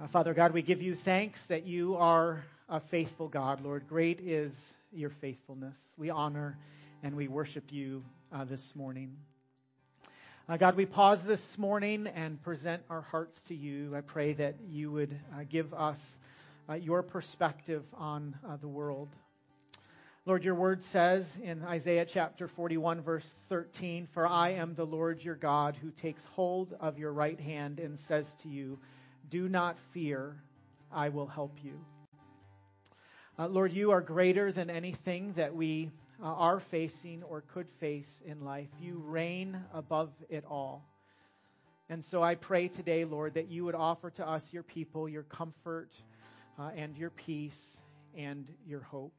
Father God, we give you thanks that you are a faithful God, Lord. Great is your faithfulness. We honor and we worship you this morning. God, we pause this morning and present our hearts to you. I pray that you would give us your perspective on the world. Lord, your word says in Isaiah chapter 41, verse 13, "For I am the Lord your God who takes hold of your right hand and says to you, 'Do not fear, I will help you.'" Lord, you are greater than anything that we are facing or could face in life. You reign above it all. And so I pray today, Lord, that you would offer to us, your people, your comfort and your peace and your hope.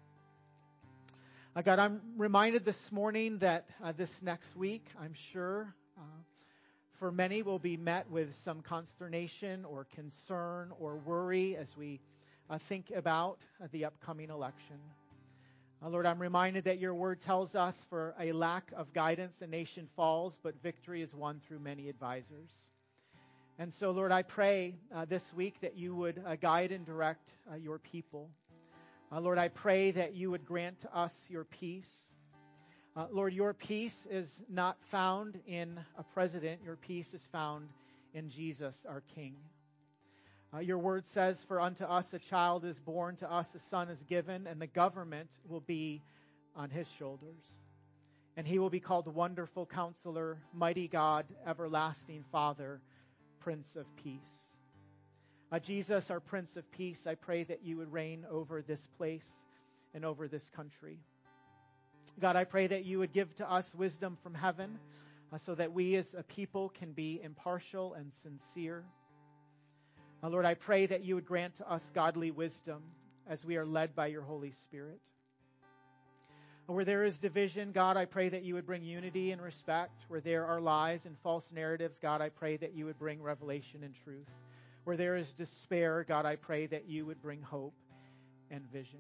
God, I'm reminded this morning that this next week, I'm sure, for many will be met with some consternation or concern or worry as we think about the upcoming election. Lord, I'm reminded that your word tells us for a lack of guidance, a nation falls, but victory is won through many advisors. And so, Lord, I pray this week that you would guide and direct your people. Lord, I pray that you would grant to us your peace. Lord, your peace is not found in a president. Your peace is found in Jesus, our King. Your word says, "For unto us a child is born, to us a son is given, and the government will be on his shoulders. And he will be called Wonderful Counselor, Mighty God, Everlasting Father, Prince of Peace." Jesus, our Prince of Peace, I pray that you would reign over this place and over this country. God, I pray that you would give to us wisdom from heaven so that we as a people can be impartial and sincere. Lord, I pray that you would grant to us godly wisdom as we are led by your Holy Spirit. Where there is division, God, I pray that you would bring unity and respect. Where there are lies and false narratives, God, I pray that you would bring revelation and truth. Where there is despair, God, I pray that you would bring hope and vision.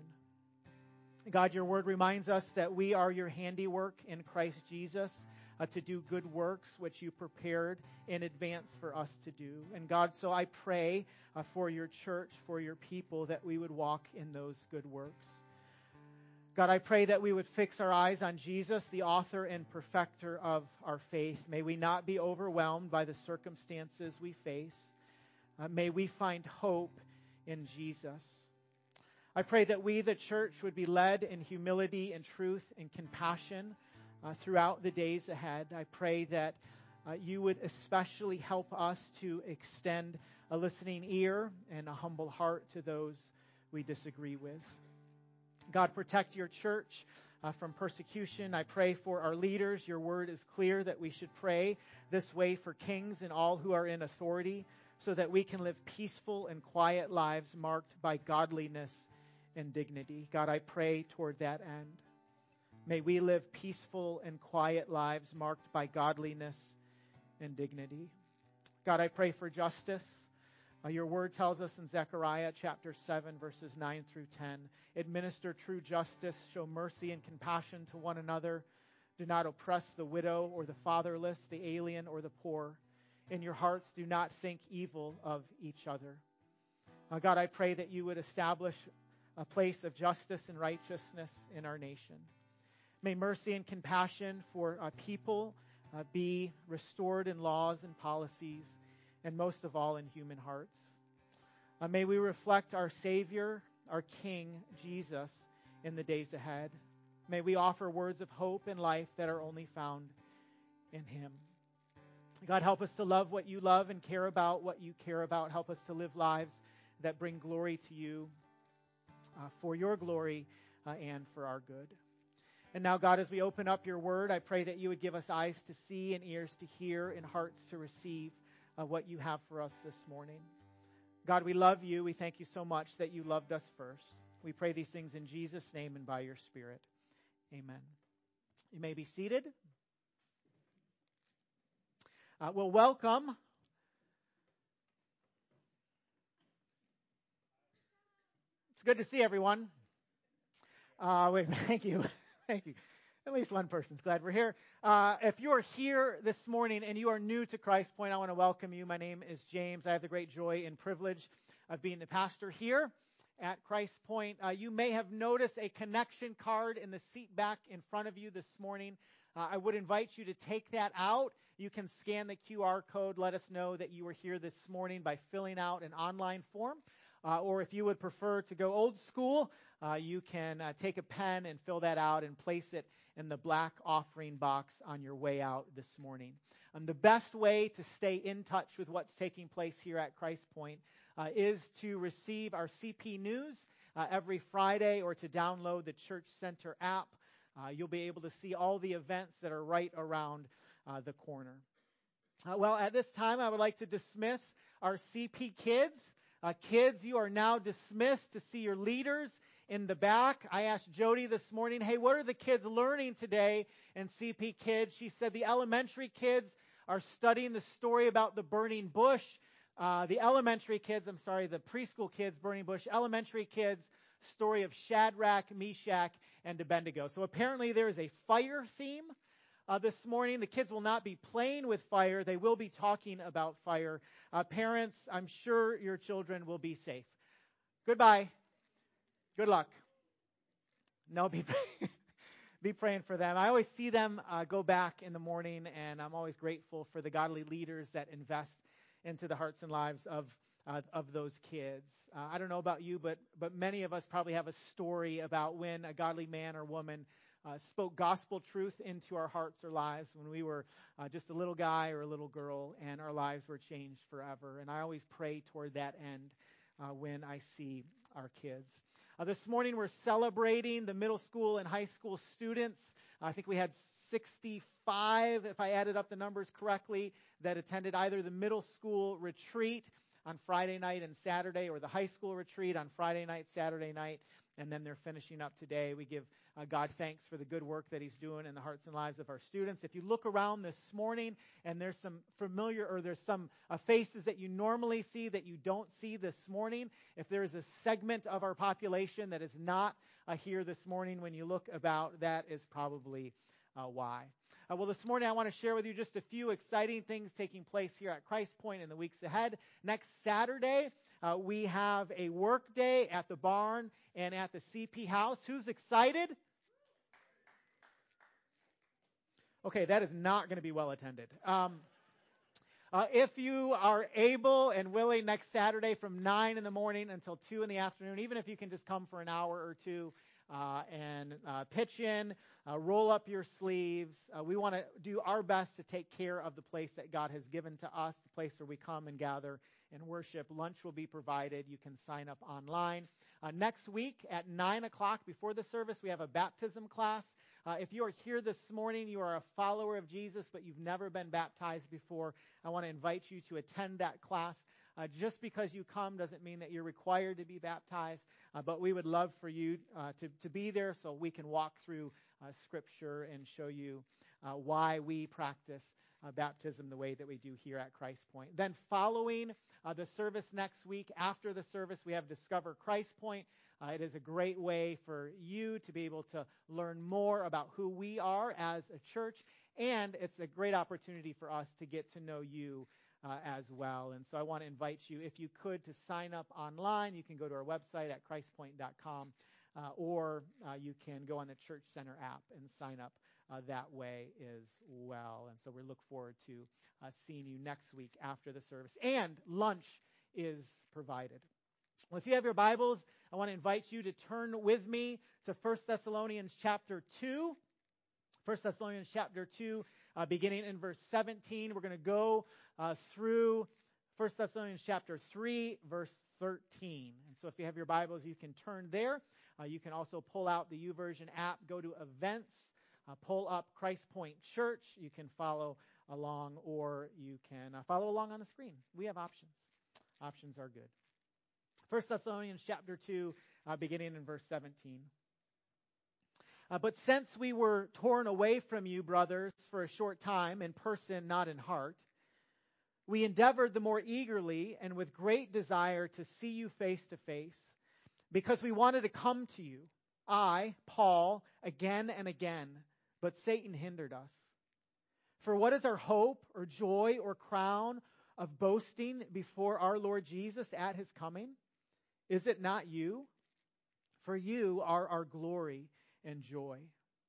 God, your word reminds us that we are your handiwork in Christ Jesus to do good works which you prepared in advance for us to do. And God, so I pray for your church, for your people, that we would walk in those good works. God, I pray that we would fix our eyes on Jesus, the author and perfecter of our faith. May we not be overwhelmed by the circumstances we face. May we find hope in Jesus. I pray that we, the church, would be led in humility and truth and compassion throughout the days ahead. I pray that you would especially help us to extend a listening ear and a humble heart to those we disagree with. God, protect your church from persecution. I pray for our leaders. Your word is clear that we should pray this way for kings and all who are in authority, so that we can live peaceful and quiet lives marked by godliness and dignity. God, I pray toward that end. May we live peaceful and quiet lives marked by godliness and dignity. God, I pray for justice. Your word tells us in Zechariah chapter 7, verses 9 through 10, "Administer true justice, show mercy and compassion to one another. Do not oppress the widow or the fatherless, the alien or the poor. In your hearts, do not think evil of each other." God, I pray that you would establish a place of justice and righteousness in our nation. May mercy and compassion for people be restored in laws and policies, and most of all in human hearts. May we reflect our Savior, our King, Jesus, in the days ahead. May we offer words of hope and life that are only found in him. God, help us to love what you love and care about what you care about. Help us to live lives that bring glory to you, for your glory and for our good. And now, God, as we open up your word, I pray that you would give us eyes to see and ears to hear and hearts to receive what you have for us this morning. God, we love you. We thank you so much that you loved us first. We pray these things in Jesus' name and by your Spirit. Amen. You may be seated. Well, welcome. It's good to see everyone. Thank you. Thank you. At least one person's glad we're here. If you are here this morning and you are new to Christ Point, I want to welcome you. My name is James. I have the great joy and privilege of being the pastor here at Christ Point. You may have noticed a connection card in the seat back in front of you this morning. I would invite you to take that out. You can scan the QR code. Let us know that you were here this morning by filling out an online form. Or if you would prefer to go old school, you can take a pen and fill that out and place it in the black offering box on your way out this morning. The best way to stay in touch with what's taking place here at Christ Point is to receive our CP News every Friday or to download the Church Center app. You'll be able to see all the events that are right around the corner. Well, at this time, I would like to dismiss our CP kids. Kids, you are now dismissed to see your leaders in the back. I asked Jody this morning, hey, what are the kids learning today in CP Kids? She said the elementary kids are studying the story about the burning bush. The preschool kids, burning bush. Elementary kids, story of Shadrach, Meshach, and Abednego. So apparently there is a fire theme this morning. The kids will not be playing with fire. They will be talking about fire. Parents, I'm sure your children will be safe. Goodbye. Good luck. No, be praying for them. I always see them go back in the morning, and I'm always grateful for the godly leaders that invest into the hearts and lives of those kids. I don't know about you, but many of us probably have a story about when a godly man or woman spoke gospel truth into our hearts or lives when we were just a little guy or a little girl, and our lives were changed forever. And I always pray toward that end when I see our kids. This morning we're celebrating the middle school and high school students. I think we had 65, if I added up the numbers correctly, that attended either the middle school retreat on Friday night and Saturday or the high school retreat on Friday night, Saturday night, and then they're finishing up today. We give God thanks for the good work that He's doing in the hearts and lives of our students. If you look around this morning and there's some faces that you normally see that you don't see this morning, if there's a segment of our population that is not here this morning when you look about, that is probably why. Well, this morning I want to share with you just a few exciting things taking place here at Christ Point in the weeks ahead. Next Saturday, we have a work day at the barn and at the CP house. Who's excited? Okay, that is not going to be well attended. If you are able and willing, next Saturday from 9 in the morning until 2 in the afternoon, even if you can just come for an hour or two and pitch in, roll up your sleeves. We want to do our best to take care of the place that God has given to us, the place where we come and gather and worship. Lunch will be provided. You can sign up online. Next week at 9 o'clock before the service, we have a baptism class. If you are here this morning, you are a follower of Jesus, but you've never been baptized before, I want to invite you to attend that class. Just because you come doesn't mean that you're required to be baptized, but we would love for you to be there so we can walk through Scripture and show you why we practice baptism the way that we do here at Christ Point. Then following the service next week, after the service, we have Discover Christ Point. It is a great way for you to be able to learn more about who we are as a church, and it's a great opportunity for us to get to know you as well. And so I want to invite you, if you could, to sign up online. You can go to our website at christpoint.com, or you can go on the Church Center app and sign up that way as well. And so we look forward to seeing you next week after the service. And lunch is provided. Well, if you have your Bibles, I want to invite you to turn with me to 1 Thessalonians chapter 2. 1 Thessalonians chapter 2, beginning in verse 17. We're going to go through 1 Thessalonians chapter 3, verse 13. And so if you have your Bibles, you can turn there. You can also pull out the YouVersion app, go to events, pull up Christ Point Church. You can follow along, or you can follow along on the screen. We have options. Options are good. 1 Thessalonians chapter 2, beginning in verse 17. But since we were torn away from you, brothers, for a short time, in person, not in heart, we endeavored the more eagerly and with great desire to see you face to face, because we wanted to come to you, I, Paul, again and again, but Satan hindered us. For what is our hope or joy or crown of boasting before our Lord Jesus at his coming? Is it not you? For you are our glory and joy.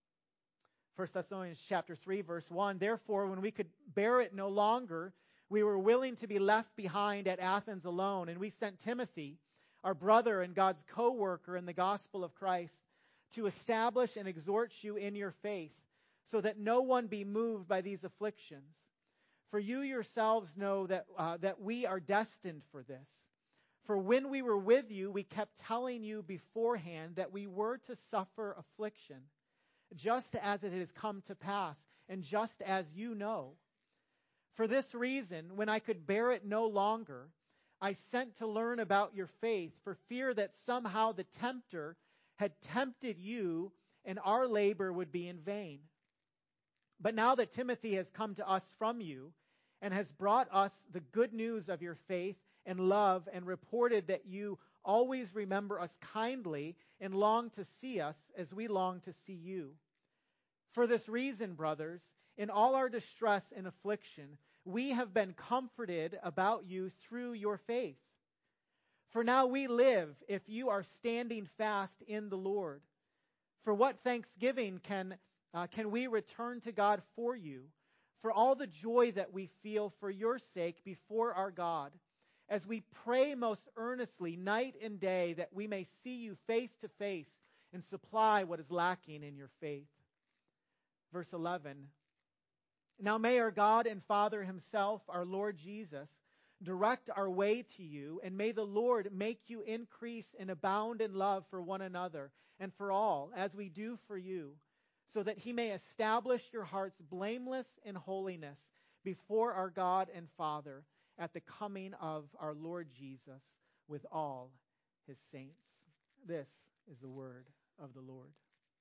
1 Thessalonians chapter 3, verse 1, therefore, when we could bear it no longer, we were willing to be left behind at Athens alone, and we sent Timothy, our brother and God's co-worker in the gospel of Christ, to establish and exhort you in your faith, so that no one be moved by these afflictions. For you yourselves know that we are destined for this. For when we were with you, we kept telling you beforehand that we were to suffer affliction, just as it has come to pass, and just as you know. For this reason, when I could bear it no longer, I sent to learn about your faith, for fear that somehow the tempter had tempted you, and our labor would be in vain. But now that Timothy has come to us from you, and has brought us the good news of your faith and love, and reported that you always remember us kindly and long to see us as we long to see you. For this reason, brothers, in all our distress and affliction, we have been comforted about you through your faith. For now we live if you are standing fast in the Lord. For what thanksgiving can we return to God for you, for all the joy that we feel for your sake before our God, as we pray most earnestly night and day that we may see you face to face and supply what is lacking in your faith. Verse 11, now may our God and Father himself, our Lord Jesus, direct our way to you, and may the Lord make you increase and abound in love for one another and for all, as we do for you, so that he may establish your hearts blameless in holiness before our God and Father at the coming of our Lord Jesus with all his saints. This is the word of the Lord.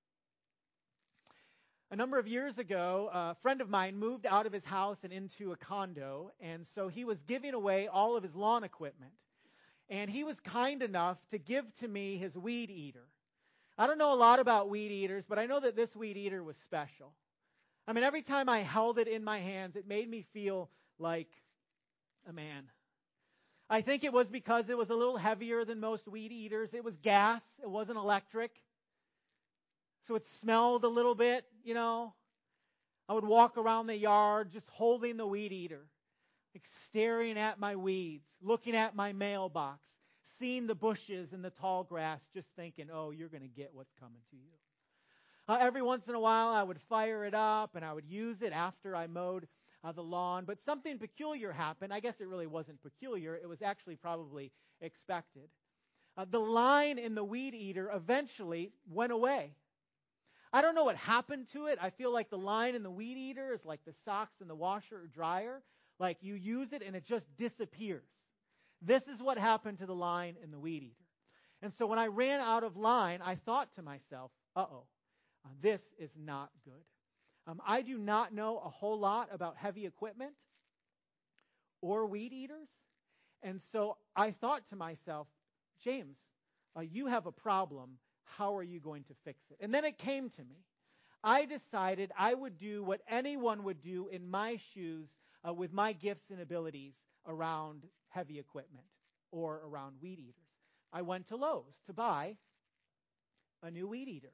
A number of years ago, a friend of mine moved out of his house and into a condo, and so he was giving away all of his lawn equipment. And he was kind enough to give to me his weed eater. I don't know a lot about weed eaters, but I know that this weed eater was special. I mean, every time I held it in my hands, it made me feel like a man. I think it was because it was a little heavier than most weed eaters. It was gas. It wasn't electric. So it smelled a little bit, you know. I would walk around the yard just holding the weed eater, like staring at my weeds, looking at my mailbox, seeing the bushes and the tall grass, just thinking, oh, you're going to get what's coming to you. Every once in a while, I would fire it up and I would use it after I mowed the lawn. But something peculiar happened. I guess it really wasn't peculiar. It was actually probably expected. The line in the weed eater eventually went away. I don't know what happened to it. I feel like the line in the weed eater is like the socks in the washer or dryer. Like you use it and it just disappears. This is what happened to the line in the weed eater. And so when I ran out of line, I thought to myself, this is not good. I do not know a whole lot about heavy equipment or weed eaters. And so I thought to myself, James, you have a problem. How are you going to fix it? And then it came to me. I decided I would do what anyone would do in my shoes with my gifts and abilities around heavy equipment or around weed eaters. I went to Lowe's to buy a new weed eater.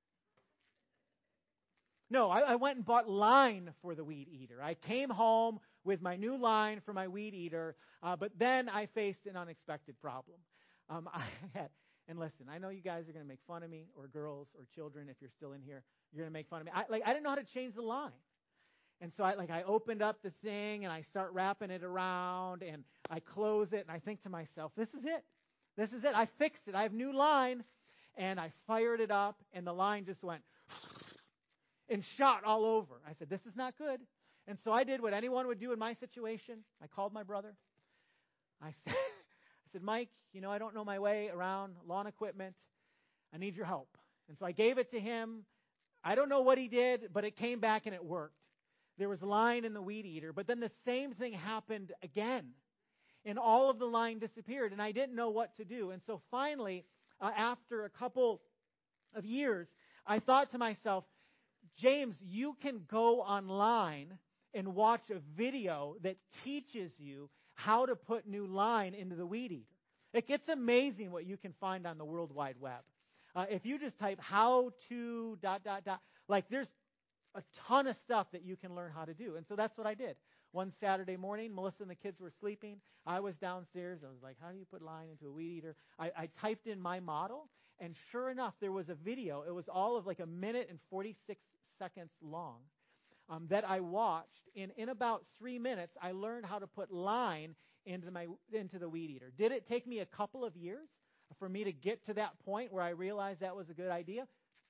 No, I went and bought line for the weed eater. I came home with my new line for my weed eater, but then I faced an unexpected problem. And listen, I know you guys are going to make fun of me, or girls, or children, if you're still in here. You're going to make fun of me. I didn't know how to change the line. And so I opened up the thing, and I start wrapping it around, and I close it, and I think to myself, this is it. This is it. I fixed it. I have new line. And I fired it up, and the line just went and shot all over. I said, this is not good. And so I did what anyone would do in my situation. I called my brother. I said, Mike, I don't know my way around lawn equipment. I need your help. And so I gave it to him. I don't know what he did, but it came back and it worked. There was line in the weed eater, but then the same thing happened again. And all of the line disappeared, and I didn't know what to do. And so finally, after a couple of years, I thought to myself, James, you can go online and watch a video that teaches you how to put new line into the weed eater. It gets amazing what you can find on the World Wide Web. If you just type how to ... like there's a ton of stuff that you can learn how to do. And so that's what I did. One Saturday morning, Melissa and the kids were sleeping. I was downstairs. I was like, how do you put line into a weed eater? I typed in my model, and sure enough, there was a video. It was all of like 1 minute and 46 seconds long that I watched. And in about 3 minutes, I learned how to put line into the weed eater. Did it take me a couple of years for me to get to that point where I realized that was a good idea?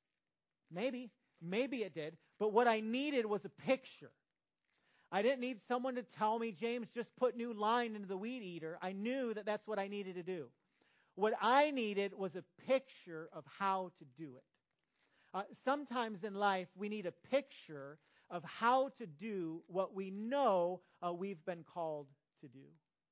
Maybe it did. But what I needed was a picture. I didn't need someone to tell me, James, just put new line into the weed eater. I knew that that's what I needed to do. What I needed was a picture of how to do it. Sometimes in life, we need a picture of how to do what we know we've been called to do.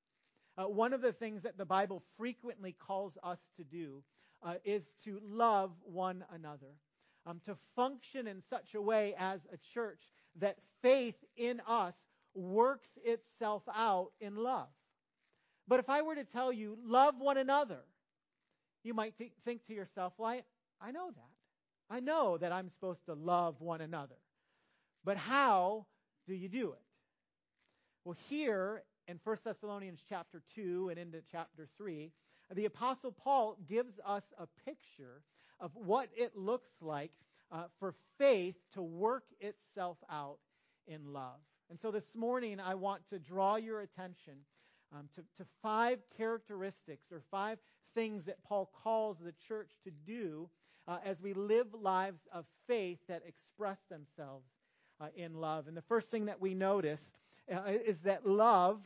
One of the things that the Bible frequently calls us to do is to love one another. To function in such a way as a church that faith in us works itself out in love. But if I were to tell you, love one another, you might think to yourself, well, I know that. I know that I'm supposed to love one another. But how do you do it? Well, here in 1 Thessalonians chapter 2 and into chapter 3, the Apostle Paul gives us a picture of what it looks like for faith to work itself out in love. And so this morning, I want to draw your attention to 5 characteristics or 5 things that Paul calls the church to do as we live lives of faith that express themselves in love. And the first thing that we notice is that love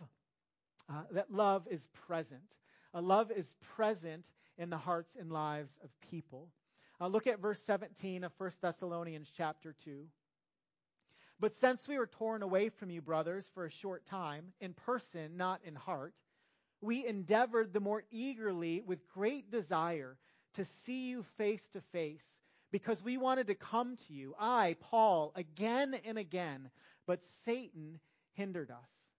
is present. Love is present in the hearts and lives of people. Look at verse 17 of 1 Thessalonians chapter 2. But since we were torn away from you, brothers, for a short time, in person, not in heart, we endeavored the more eagerly with great desire to see you face to face, because we wanted to come to you, I, Paul, again and again, but Satan hindered us.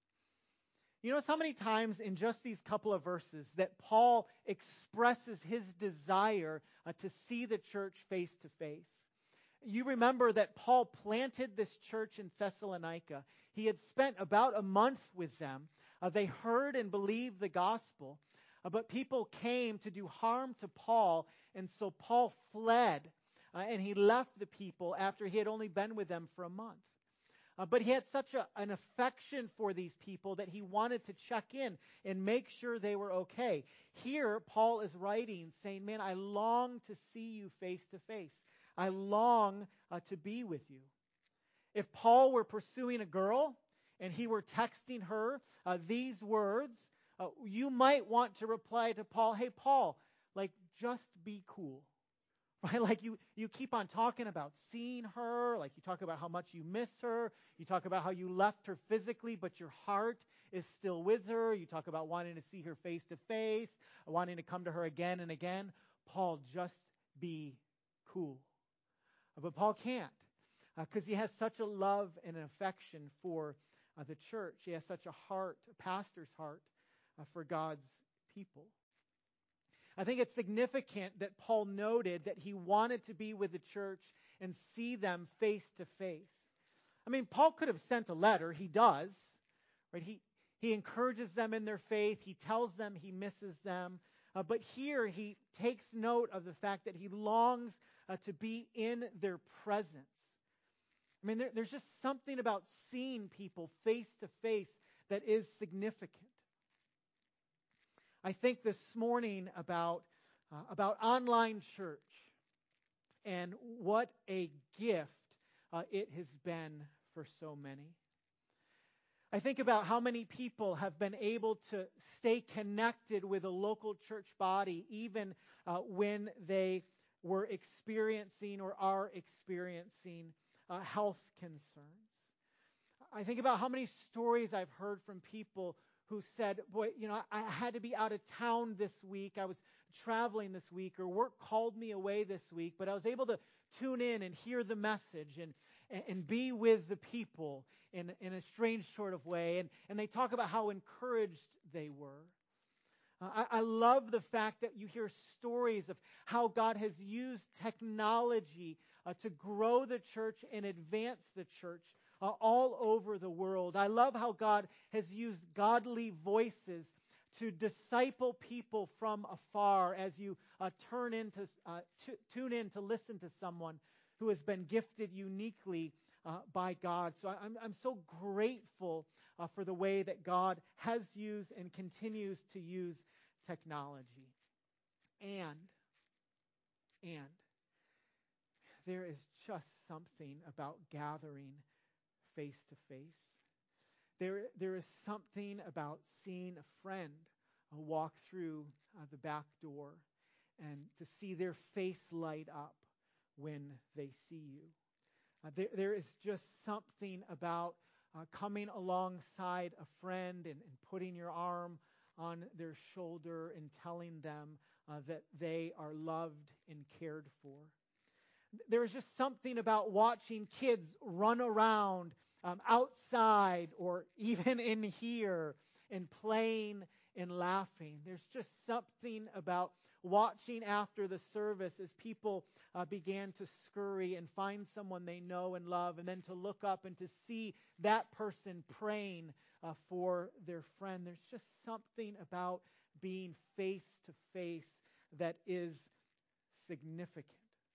You notice how many times in just these couple of verses that Paul expresses his desire to see the church face to face. You remember that Paul planted this church in Thessalonica. He had spent about a month with them. They heard and believed the gospel, but people came to do harm to Paul, and so Paul fled, and he left the people after he had only been with them for a month. But he had such an affection for these people that he wanted to check in and make sure they were okay. Here, Paul is writing, saying, man, I long to see you face to face. I long to be with you. If Paul were pursuing a girl and he were texting her these words, you might want to reply to Paul, hey, Paul, like, just be cool. Right? Like you keep on talking about seeing her, like you talk about how much you miss her, you talk about how you left her physically, but your heart is still with her, you talk about wanting to see her face to face, wanting to come to her again and again. Paul, just be cool. But Paul can't, because he has such a love and an affection for the church. He has such a heart, a pastor's heart, for God's people. I think it's significant that Paul noted that he wanted to be with the church and see them face to face. I mean, Paul could have sent a letter. He does. Right? He encourages them in their faith. He tells them he misses them. But here he takes note of the fact that he longs to be in their presence. I mean, there's just something about seeing people face to face that is significant. I think this morning about online church and what a gift it has been for so many. I think about how many people have been able to stay connected with a local church body even when they were experiencing or are experiencing health concerns. I think about how many stories I've heard from people who said, boy, I had to be out of town this week. I was traveling this week, or work called me away this week, but I was able to tune in and hear the message. and be with the people in a strange sort of way. And they talk about how encouraged they were. I love the fact that you hear stories of how God has used technology to grow the church and advance the church all over the world. I love how God has used godly voices to disciple people from afar as you tune in to listen to someone who has been gifted uniquely by God. So I'm so grateful for the way that God has used and continues to use technology. And there is just something about gathering face to face. There is something about seeing a friend walk through the back door and to see their face light up when they see you. There is just something about coming alongside a friend and putting your arm on their shoulder and telling them that they are loved and cared for. There is just something about watching kids run around outside or even in here and playing and laughing. There's just something about watching after the service as people began to scurry and find someone they know and love, and then to look up and to see that person praying for their friend. There's just something about being face to face that is significant.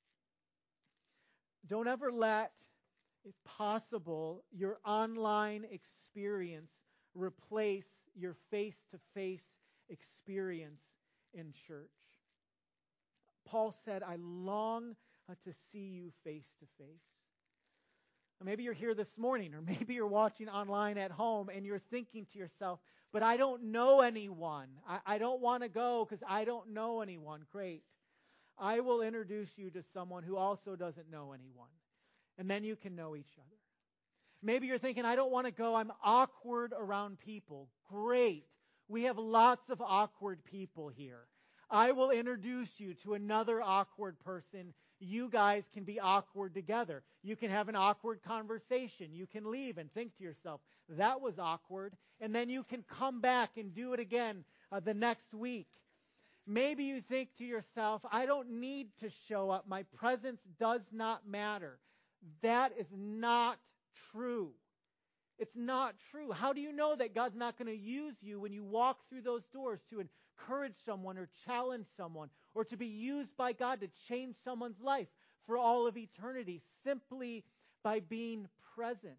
Don't ever let, if possible, your online experience replace your face-to-face experience in church. Paul said, I long to see you face to face. Maybe you're here this morning, or maybe you're watching online at home and you're thinking to yourself, but I don't know anyone. I don't want to go because I don't know anyone. Great. I will introduce you to someone who also doesn't know anyone. And then you can know each other. Maybe you're thinking, I don't want to go. I'm awkward around people. Great. We have lots of awkward people here. I will introduce you to another awkward person. You guys can be awkward together. You can have an awkward conversation. You can leave and think to yourself, that was awkward. And then you can come back and do it again the next week. Maybe you think to yourself, I don't need to show up. My presence does not matter. That is not true. It's not true. How do you know that God's not going to use you when you walk through those doors to encourage someone or challenge someone or to be used by God to change someone's life for all of eternity simply by being present?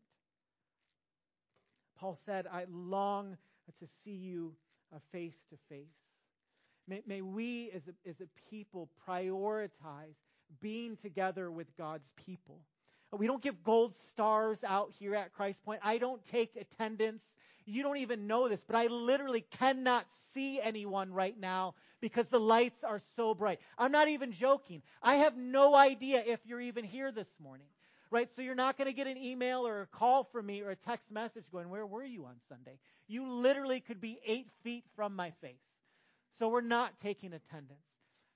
Paul said, I long to see you face to face. May we as a people prioritize being together with God's people. We don't give gold stars out here at Christ Point. I don't take attendance. You don't even know this, but I literally cannot see anyone right now because the lights are so bright. I'm not even joking. I have no idea if you're even here this morning, right? So you're not going to get an email or a call from me or a text message going, where were you on Sunday? You literally could be 8 feet from my face. So we're not taking attendance.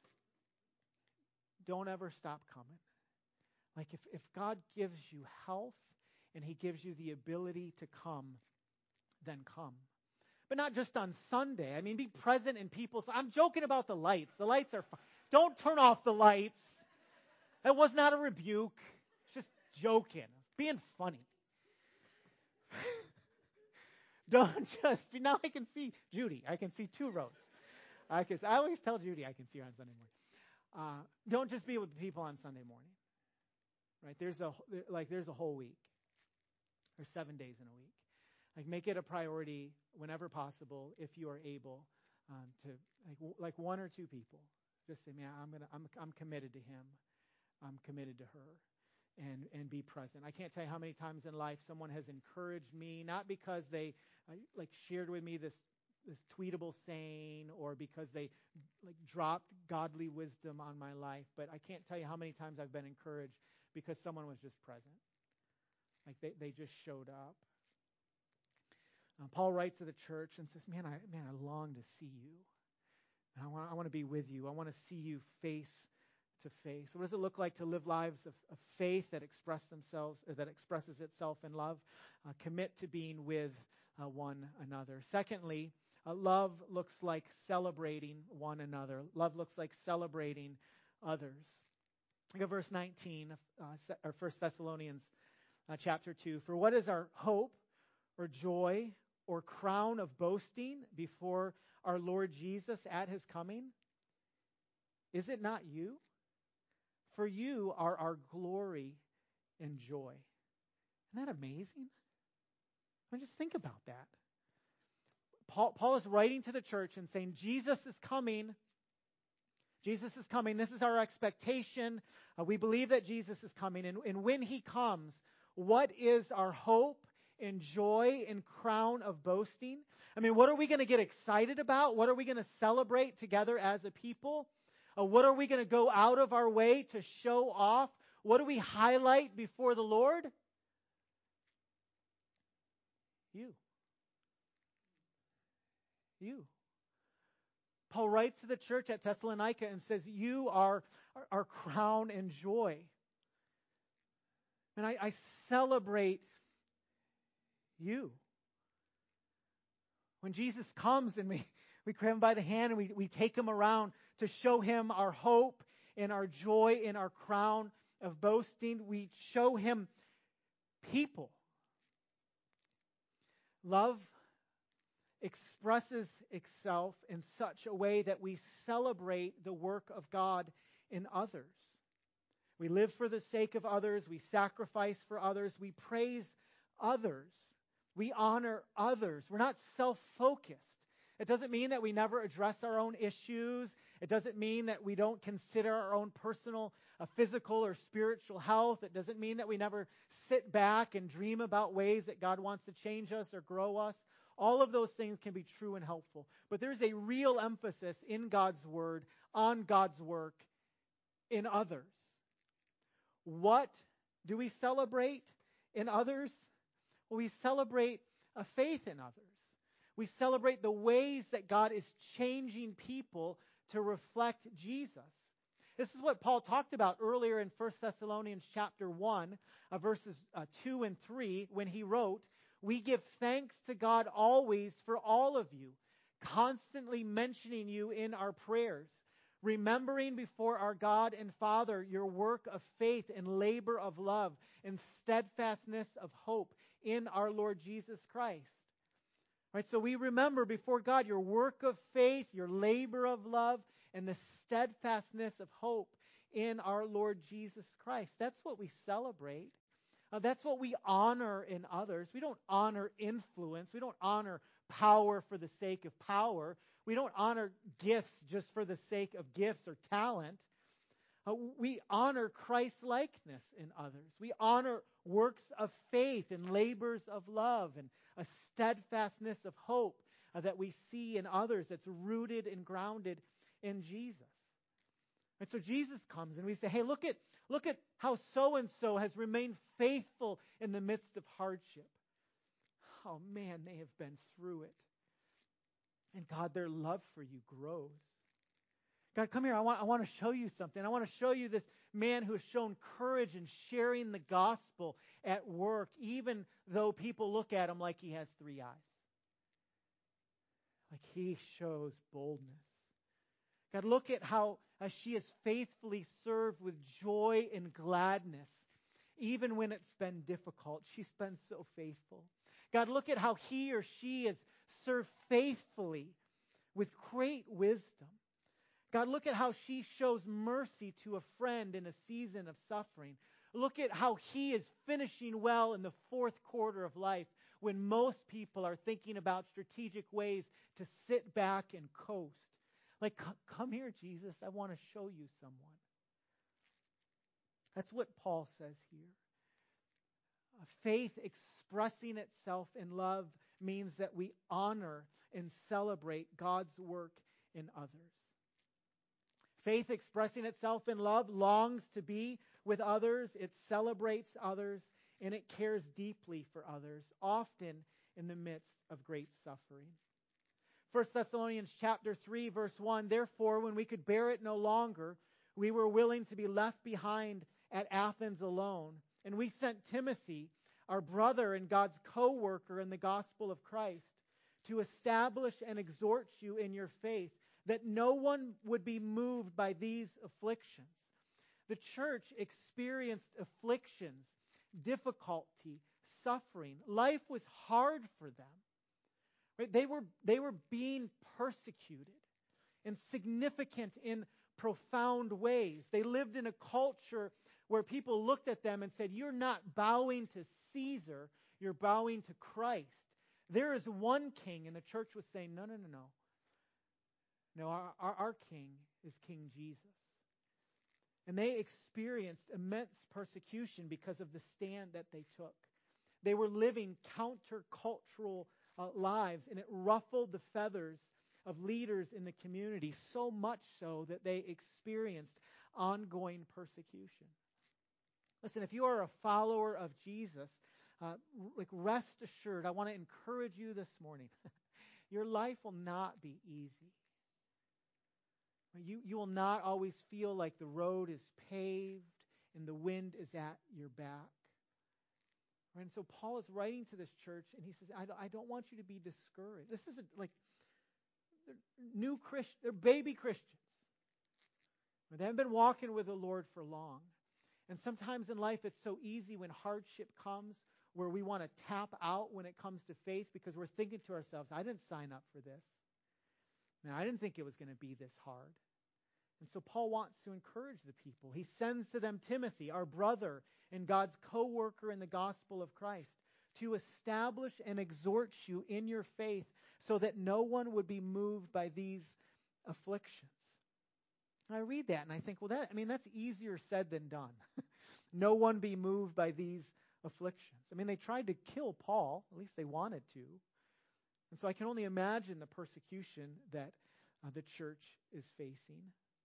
Don't ever stop coming. Like if God gives you health and He gives you the ability to come, then come. But not just on Sunday. I mean, be present in people's... I'm joking about the lights. The lights are fine. Don't turn off the lights. That was not a rebuke. It's just joking. Being funny. Don't just... Now I can see Judy. I can see 2 rows. I always tell Judy I can see her on Sunday morning. Don't just be with people on Sunday morning. Right? There's a whole week. There's 7 days in a week. Like, make it a priority whenever possible, if you are able, to like 1 or 2 people. Just say, man, I'm committed to him. I'm committed to her, and be present. I can't tell you how many times in life someone has encouraged me, not because they shared with me this tweetable saying or because they dropped godly wisdom on my life, but I can't tell you how many times I've been encouraged because someone was just present. Like they just showed up. Paul writes to the church and says, man, I long to see you. And I want to be with you. I want to see you face to face? What does it look like to live lives of faith that express themselves, or that expresses itself in love? Commit to being with one another. Secondly, love looks like celebrating one another. Love looks like celebrating others. Look at verse 19 of 1 Thessalonians chapter 2. For what is our hope or joy or crown of boasting before our Lord Jesus at his coming? Is it not you? For you are our glory and joy. Isn't that amazing? I mean, just think about that. Paul is writing to the church and saying, Jesus is coming. Jesus is coming. This is our expectation. We believe that Jesus is coming. And when he comes, what is our hope and joy and crown of boasting? I mean, what are we going to get excited about? What are we going to celebrate together as a people? What are we going to go out of our way to show off? What do we highlight before the Lord? You. You. Paul writes to the church at Thessalonica and says, you are our crown and joy. And I celebrate you. When Jesus comes and we grab him by the hand and we take him around to show him our hope and our joy and our crown of boasting, we show him people. Love expresses itself in such a way that we celebrate the work of God in others. We live for the sake of others. We sacrifice for others. We praise others. We honor others. We're not self-focused. It doesn't mean that we never address our own issues. It doesn't mean that we don't consider our own personal, physical, or spiritual health. It doesn't mean that we never sit back and dream about ways that God wants to change us or grow us. All of those things can be true and helpful. But there's a real emphasis in God's Word on God's work in others. What do we celebrate in others? Well, we celebrate a faith in others. We celebrate the ways that God is changing people to reflect Jesus. This is what Paul talked about earlier in 1 Thessalonians chapter 1, verses 2 and 3, when he wrote, we give thanks to God always for all of you, constantly mentioning you in our prayers, remembering before our God and Father your work of faith and labor of love and steadfastness of hope in our Lord Jesus Christ. Right, so we remember before God your work of faith, your labor of love, and the steadfastness of hope in our Lord Jesus Christ. That's what we celebrate. That's what we honor in others. We don't honor influence. We don't honor power for the sake of power. We don't honor gifts just for the sake of gifts or talent. We honor Christ-likeness in others. We honor works of faith and labors of love and a steadfastness of hope that we see in others that's rooted and grounded in Jesus. And so Jesus comes and we say, hey, look at how so-and-so has remained faithful in the midst of hardship. Oh man, they have been through it. And God, their love for you grows. God, come here. I want to show you something. I want to show you this man who has shown courage in sharing the gospel at work, even though people look at him like he has three eyes. Like he shows boldness. God, look at how she has faithfully served with joy and gladness, even when it's been difficult. She's been so faithful. God, look at how he or she has served faithfully with great wisdom. God, look at how she shows mercy to a friend in a season of suffering. Look at how he is finishing well in the fourth quarter of life when most people are thinking about strategic ways to sit back and coast. Like, come here, Jesus. I want to show you someone. That's what Paul says here. Faith expressing itself in love means that we honor and celebrate God's work in others. Faith expressing itself in love longs to be with others, it celebrates others, and it cares deeply for others, often in the midst of great suffering. 1 Thessalonians chapter 3, verse 1, therefore, when we could bear it no longer, We were willing to be left behind at Athens alone. And we sent Timothy, our brother and God's co-worker in the gospel of Christ, to establish and exhort you in your faith, that no one would be moved by these afflictions. The church experienced afflictions, difficulty, suffering. Life was hard for them. Right? They were being persecuted and significant in profound ways. They lived in a culture where people looked at them and said, "You're not bowing to Caesar, you're bowing to Christ. There is one king." And the church was saying, no. No, our king is King Jesus. And they experienced immense persecution because of the stand that they took. They were living countercultural lives, and it ruffled the feathers of leaders in the community, so much so that they experienced ongoing persecution. Listen, if you are a follower of Jesus, rest assured, I want to encourage you this morning. Your life will not be easy. You will not always feel like the road is paved and the wind is at your back. Right? And so Paul is writing to this church, and he says, I don't want you to be discouraged. This isn't like new Christians, they're baby Christians. They haven't been walking with the Lord for long. And sometimes in life it's so easy when hardship comes where we want to tap out when it comes to faith because we're thinking to ourselves, I didn't sign up for this. Man, I didn't think it was going to be this hard. And so Paul wants to encourage the people. He sends to them Timothy, our brother and God's co-worker in the gospel of Christ, to establish and exhort you in your faith so that no one would be moved by these afflictions. And I read that and I think, well, that's easier said than done. No one be moved by these afflictions. I mean, they tried to kill Paul, at least they wanted to. And so I can only imagine the persecution that the church is facing.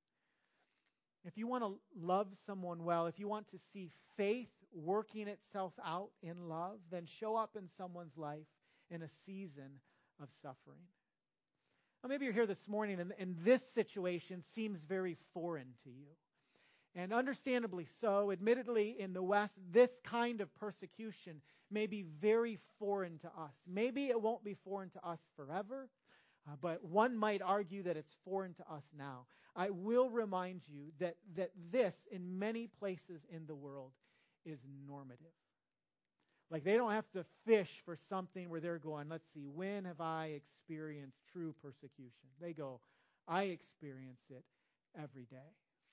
If you want to love someone well, if you want to see faith working itself out in love, then show up in someone's life in a season of suffering. Now, maybe you're here this morning and this situation seems very foreign to you. And understandably so. Admittedly, in the West, this kind of persecution may be very foreign to us. Maybe it won't be foreign to us forever, but one might argue that it's foreign to us now. I will remind you that this, in many places in the world, is normative. Like they don't have to fish for something where they're going, let's see, when have I experienced true persecution? They go, I experience it every day.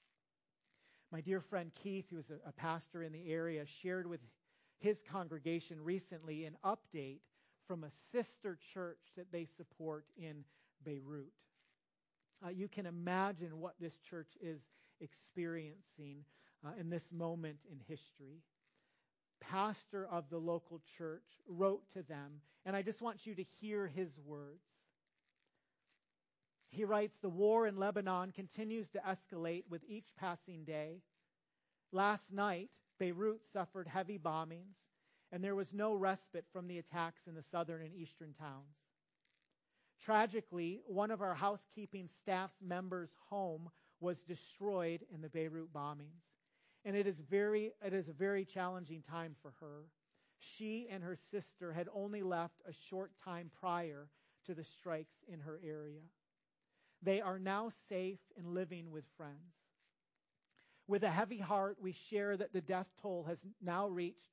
My dear friend Keith, who is a pastor in the area, shared with his congregation recently an update from a sister church that they support in Beirut. You can imagine what this church is experiencing in this moment in history. Pastor of the local church wrote to them, and I just want you to hear his words. He writes, "The war in Lebanon continues to escalate with each passing day. Last night, Beirut suffered heavy bombings, and there was no respite from the attacks in the southern and eastern towns. Tragically, one of our housekeeping staff's members' home was destroyed in the Beirut bombings, and it is a very challenging time for her. She and her sister had only left a short time prior to the strikes in her area. They are now safe and living with friends. With a heavy heart, we share that the death toll has now reached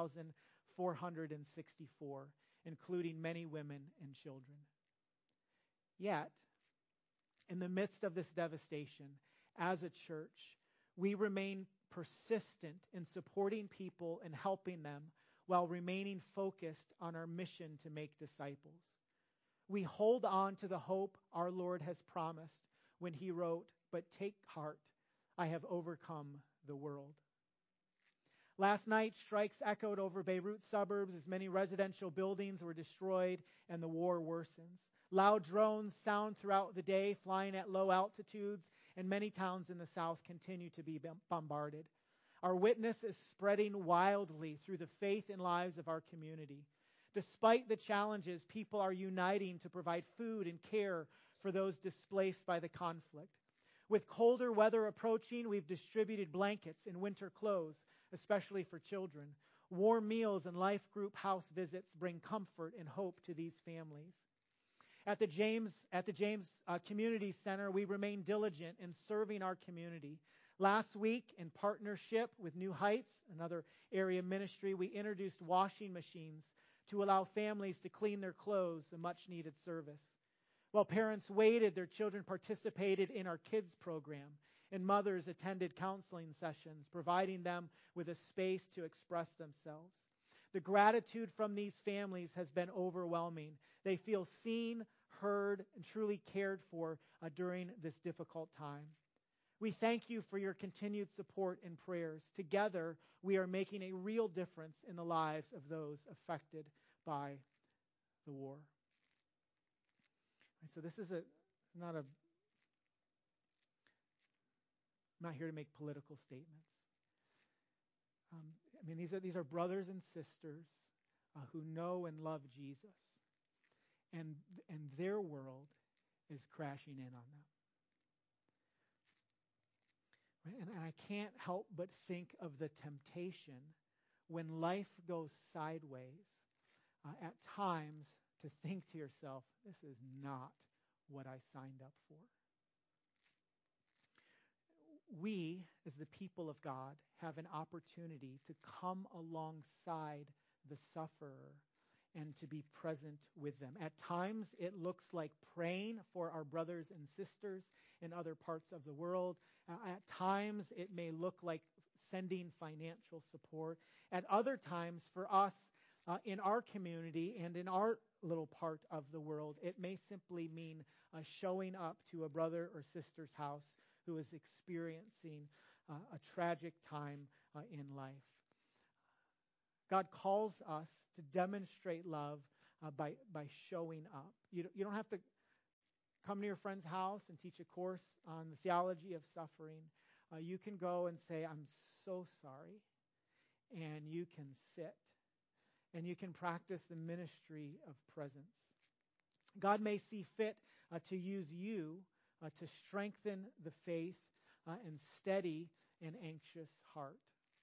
2,464, including many women and children. Yet, in the midst of this devastation, as a church, we remain persistent in supporting people and helping them while remaining focused on our mission to make disciples. We hold on to the hope our Lord has promised when He wrote, 'But take heart, I have overcome the world.' Last night, strikes echoed over Beirut suburbs as many residential buildings were destroyed and the war worsens. Loud drones sound throughout the day, flying at low altitudes, and many towns in the south continue to be bombarded. Our witness is spreading wildly through the faith and lives of our community. Despite the challenges, people are uniting to provide food and care for those displaced by the conflict. With colder weather approaching, we've distributed blankets and winter clothes, especially for children. Warm meals and life group house visits bring comfort and hope to these families. At the James Community Center, we remain diligent in serving our community. Last week, in partnership with New Heights, another area ministry, we introduced washing machines to allow families to clean their clothes, a much-needed service. While parents waited, their children participated in our kids program, and mothers attended counseling sessions, providing them with a space to express themselves. The gratitude from these families has been overwhelming. They feel seen, heard, and truly cared for during this difficult time. We thank you for your continued support and prayers. Together, we are making a real difference in the lives of those affected by the war. So this is I'm not here to make political statements. These are brothers and sisters who know and love Jesus, and their world is crashing in on them. Right? And I can't help but think of the temptation when life goes sideways at times to think to yourself, this is not what I signed up for. We, as the people of God, have an opportunity to come alongside the sufferer and to be present with them. At times, it looks like praying for our brothers and sisters in other parts of the world. At times, it may look like sending financial support. At other times, for us in our community and in our little part of the world, it may simply mean showing up to a brother or sister's house who is experiencing a tragic time in life. God calls us to demonstrate love by showing up. You don't have to come to your friend's house and teach a course on the theology of suffering. You can go and say, I'm so sorry. And you can sit. And you can practice the ministry of presence. God may see fit to use you to strengthen the faith and steady an anxious heart.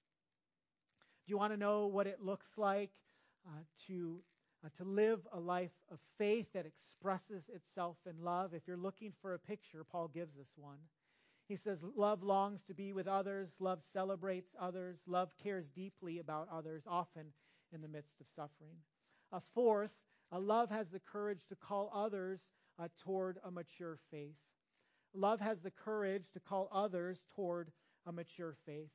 Do you want to know what it looks like to live a life of faith that expresses itself in love? If you're looking for a picture, Paul gives us one. He says, love longs to be with others. Love celebrates others. Love cares deeply about others, often in the midst of suffering. Fourth, love has the courage to call others toward a mature faith. Love has the courage to call others toward a mature faith.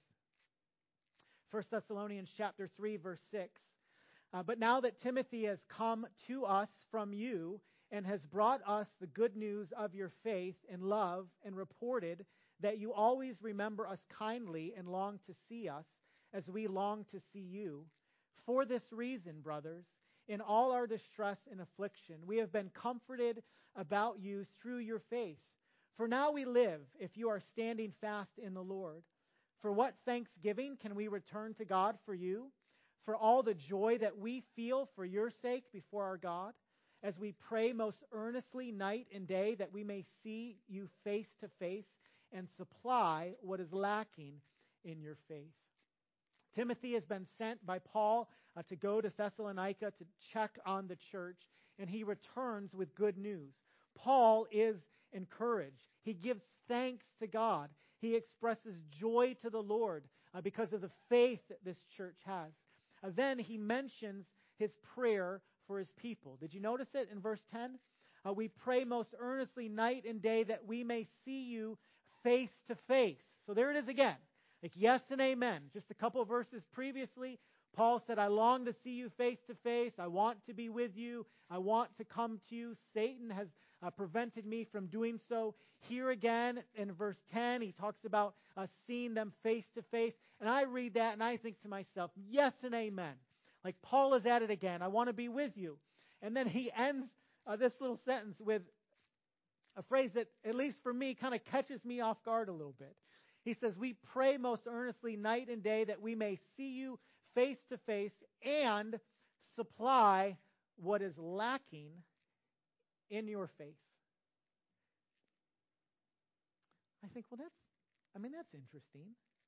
1 Thessalonians chapter 3, verse 6. But now that Timothy has come to us from you and has brought us the good news of your faith and love and reported that you always remember us kindly and long to see us as we long to see you. For this reason, brothers, in all our distress and affliction, we have been comforted about you through your faith. For now we live if you are standing fast in the Lord. For what thanksgiving can we return to God for you? For all the joy that we feel for your sake before our God, as we pray most earnestly night and day that we may see you face to face and supply what is lacking in your faith. Timothy has been sent by Paul to go to Thessalonica to check on the church, and he returns with good news. Paul is encouraged. He gives thanks to God. He expresses joy to the Lord because of the faith that this church has. Then he mentions his prayer for his people. Did you notice it in verse 10? We pray most earnestly night and day that we may see you face to face. So there it is again. Like yes and amen. Just a couple of verses previously, Paul said, I long to see you face to face. I want to be with you. I want to come to you. Satan has prevented me from doing so. Here again in verse 10, he talks about seeing them face to face. And I read that and I think to myself, yes and amen. Like Paul is at it again. I want to be with you. And then he ends this little sentence with a phrase that, at least for me, kind of catches me off guard a little bit. He says, we pray most earnestly night and day that we may see you face to face and supply what is lacking in your faith. I think, well, that's interesting.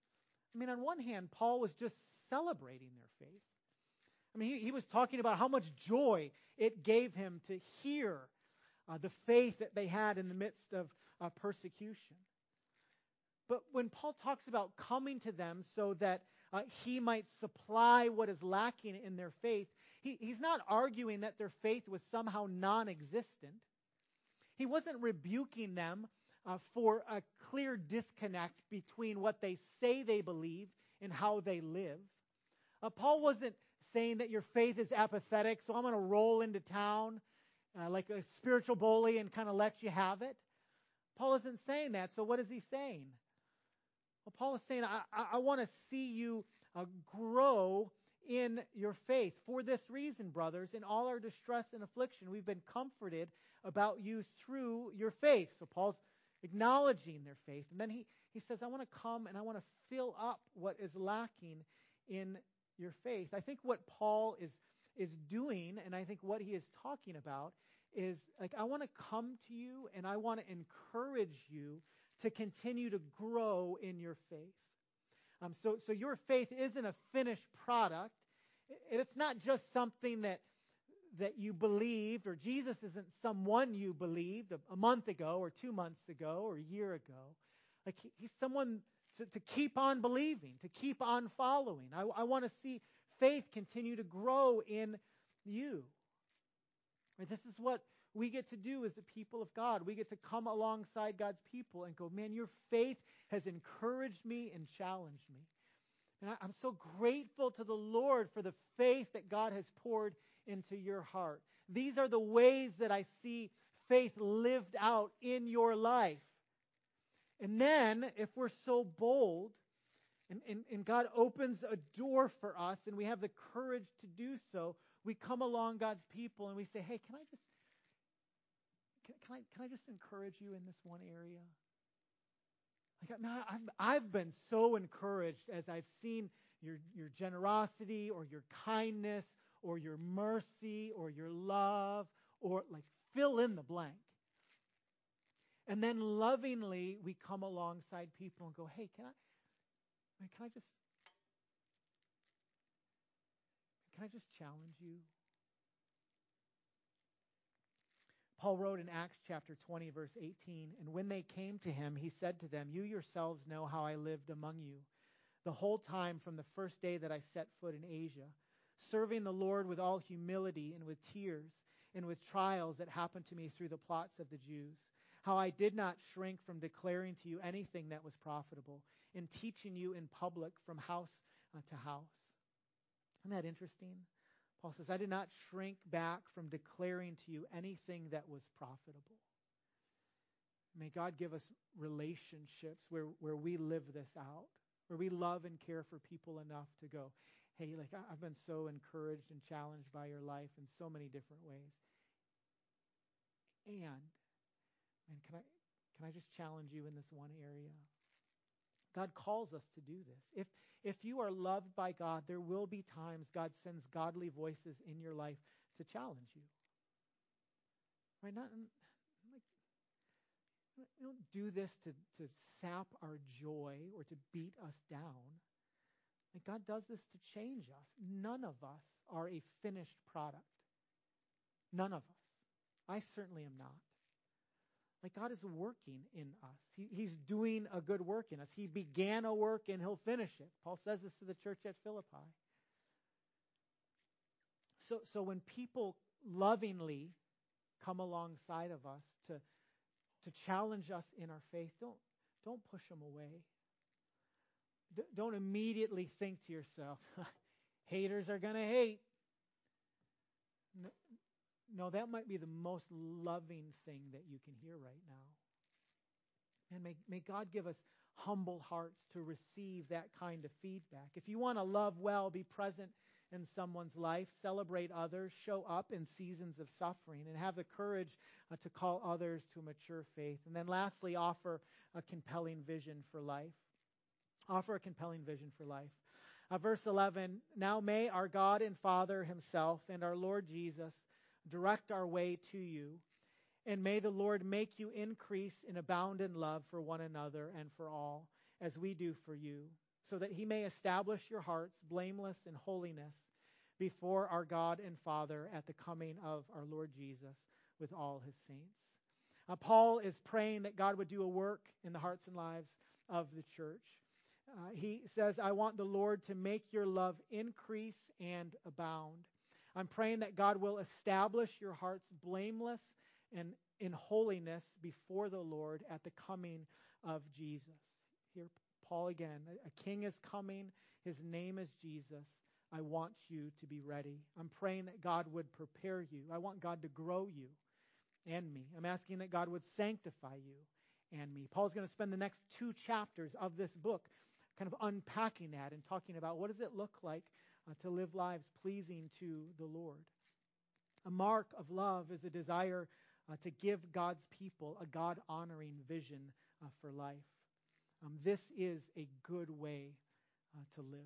On one hand, Paul was just celebrating their faith. He was talking about how much joy it gave him to hear the faith that they had in the midst of persecution. But when Paul talks about coming to them so that he might supply what is lacking in their faith, he's not arguing that their faith was somehow non-existent. He wasn't rebuking them for a clear disconnect between what they say they believe and how they live. Paul wasn't saying that your faith is apathetic, so I'm going to roll into town like a spiritual bully and kind of let you have it. Paul isn't saying that, so what is he saying? Well, Paul is saying, I want to see you grow in your faith. For this reason, brothers, in all our distress and affliction, we've been comforted about you through your faith. So Paul's acknowledging their faith. And then he says, I want to come and I want to fill up what is lacking in your faith. I think what Paul is doing, and I think what he is talking about, is like, I want to come to you and I want to encourage you to continue to grow in your faith. So your faith isn't a finished product. It's not just something that you believed, or Jesus isn't someone you believed a month ago or 2 months ago or a year ago. Like he's someone to keep on believing, to keep on following. I want to see faith continue to grow in you. Right? This is what we get to do as the people of God. We get to come alongside God's people and go, man, your faith has encouraged me and challenged me. And I'm so grateful to the Lord for the faith that God has poured into your heart. These are the ways that I see faith lived out in your life. And then, if we're so bold, and God opens a door for us, and we have the courage to do so, we come along God's people and we say, hey, can I just encourage you in this one area? Like, I've been so encouraged as I've seen your generosity or your kindness or your mercy or your love, or like fill in the blank. And then lovingly we come alongside people and go, hey, can I just challenge you? Paul wrote in Acts chapter 20, verse 18, and when they came to him, he said to them, you yourselves know how I lived among you the whole time from the first day that I set foot in Asia, serving the Lord with all humility and with tears and with trials that happened to me through the plots of the Jews, how I did not shrink from declaring to you anything that was profitable, in teaching you in public from house to house. Isn't that interesting? Paul says, I did not shrink back from declaring to you anything that was profitable. May God give us relationships where we live this out, where we love and care for people enough to go, hey, like I've been so encouraged and challenged by your life in so many different ways. And can I just challenge you in this one area? God calls us to do this. If you are loved by God, there will be times God sends godly voices in your life to challenge you. Right? We don't do this to sap our joy or to beat us down. Like God does this to change us. None of us are a finished product. None of us. I certainly am not. Like God is working in us. He's doing a good work in us. He began a work and he'll finish it. Paul says this to the church at Philippi. So when people lovingly come alongside of us to challenge us in our faith, don't push them away. Don't immediately think to yourself, haters are going to hate. No, that might be the most loving thing that you can hear right now. And may God give us humble hearts to receive that kind of feedback. If you want to love well, be present in someone's life, celebrate others, show up in seasons of suffering, and have the courage to call others to a mature faith. And then lastly, offer a compelling vision for life. Offer a compelling vision for life. Verse 11, now may our God and Father himself and our Lord Jesus direct our way to you, And may the Lord make you increase and abound in love for one another and for all, as we do for you, so that he may establish your hearts blameless in holiness before our God and Father at the coming of our Lord Jesus with all his saints. Paul is praying that God would do a work in the hearts and lives of the church. He says, I want the Lord to make your love increase and abound. I'm praying that God will establish your hearts blameless and in holiness before the Lord at the coming of Jesus. Here, Paul again, a king is coming. His name is Jesus. I want you to be ready. I'm praying that God would prepare you. I want God to grow you and me. I'm asking that God would sanctify you and me. Paul's going to spend the next 2 chapters of this book kind of unpacking that and talking about what does it look like to live lives pleasing to the Lord. A mark of love is a desire to give God's people a God-honoring vision for life. This is a good way to live.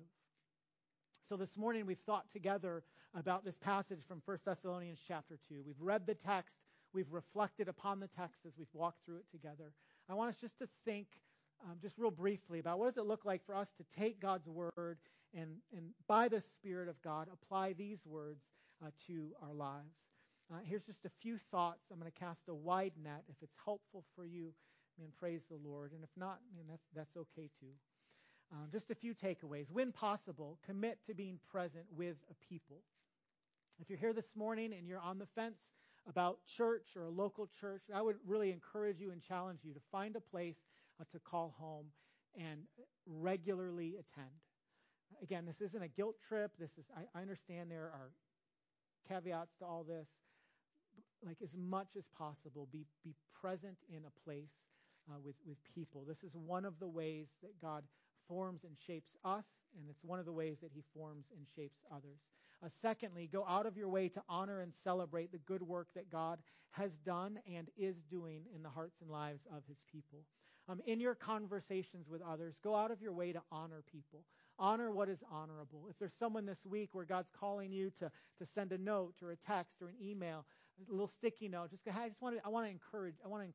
So this morning we've thought together about this passage from 1 Thessalonians chapter 2. We've read the text. We've reflected upon the text as we've walked through it together. I want us just to think just real briefly about what does it look like for us to take God's word and by the Spirit of God apply these words to our lives. Here's just a few thoughts. I'm going to cast a wide net. If it's helpful for you, man, praise the Lord. And if not, man, that's okay too. Just a few takeaways. When possible, commit to being present with a people. If you're here this morning and you're on the fence about church or a local church, I would really encourage you and challenge you to find a place to call home and regularly attend. Again, this isn't a guilt trip. I understand there are caveats to all this. Like as much as possible, be present in a place with people. This is one of the ways that God forms and shapes us, and it's one of the ways that he forms and shapes others. Secondly, go out of your way to honor and celebrate the good work that God has done and is doing in the hearts and lives of his people. In your conversations with others, go out of your way to honor people. Honor what is honorable. If there's someone this week where God's calling you to send a note or a text or an email, a little sticky note, just go, hey, I want to encourage you. I want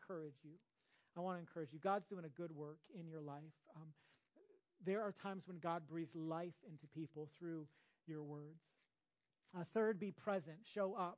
to encourage you. God's doing a good work in your life. There are times when God breathes life into people through your words. Third, be present. Show up.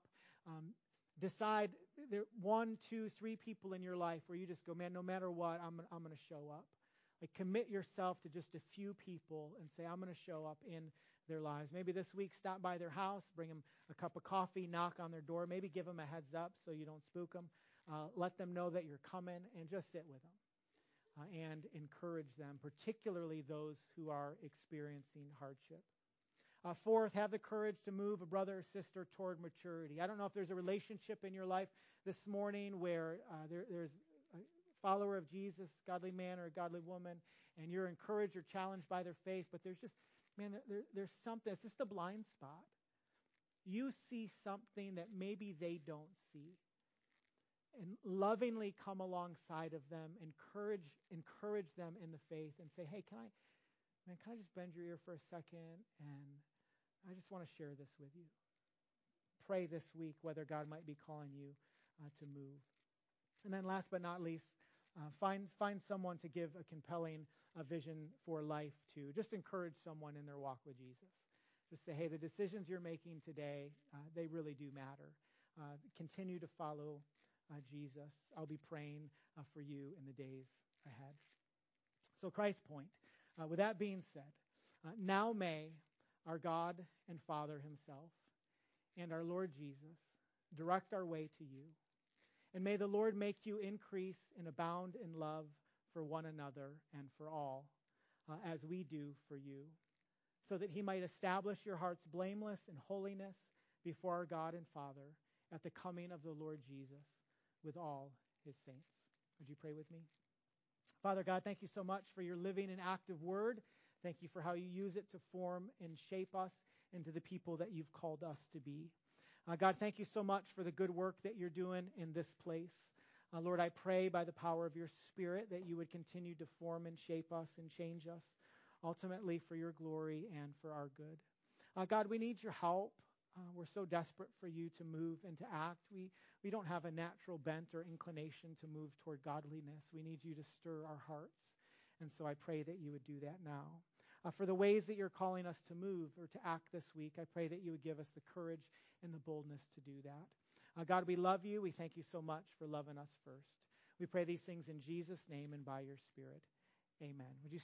Decide there 1, 2, 3 people in your life where you just go, man, no matter what, I'm going to show up. Like commit yourself to just a few people and say, I'm going to show up in their lives. Maybe this week stop by their house, bring them a cup of coffee, knock on their door, maybe give them a heads up so you don't spook them. Let them know that you're coming and just sit with them and encourage them, particularly those who are experiencing hardship. Fourth, have the courage to move a brother or sister toward maturity. I don't know if there's a relationship in your life this morning where there's a follower of Jesus, godly man or a godly woman, and you're encouraged or challenged by their faith, but there's just, man, there's something, it's just a blind spot. You see something that maybe they don't see. And lovingly come alongside of them, encourage them in the faith and say, hey, can I just bend your ear for a second? And I just want to share this with you. Pray this week whether God might be calling you to move. And then last but not least, find someone to give a compelling vision for life to. Just encourage someone in their walk with Jesus. Just say, hey, the decisions you're making today, they really do matter. Continue to follow Jesus. I'll be praying for you in the days ahead. So Christ Point. With that being said, now may our God and Father himself and our Lord Jesus direct our way to you. And may the Lord make you increase and abound in love for one another and for all, as we do for you, so that he might establish your hearts blameless in holiness before our God and Father at the coming of the Lord Jesus with all his saints. Would you pray with me? Father God, thank you so much for your living and active word. Thank you for how you use it to form and shape us into the people that you've called us to be. God, thank you so much for the good work that you're doing in this place. Lord, I pray by the power of your Spirit that you would continue to form and shape us and change us, ultimately for your glory and for our good. God, we need your help. We're so desperate for you to move and to act. We don't have a natural bent or inclination to move toward godliness. We need you to stir our hearts. And so I pray that you would do that now. For the ways that you're calling us to move or to act this week, I pray that you would give us the courage and the boldness to do that. God, we love you. We thank you so much for loving us first. We pray these things in Jesus' name and by your Spirit. Amen. Would you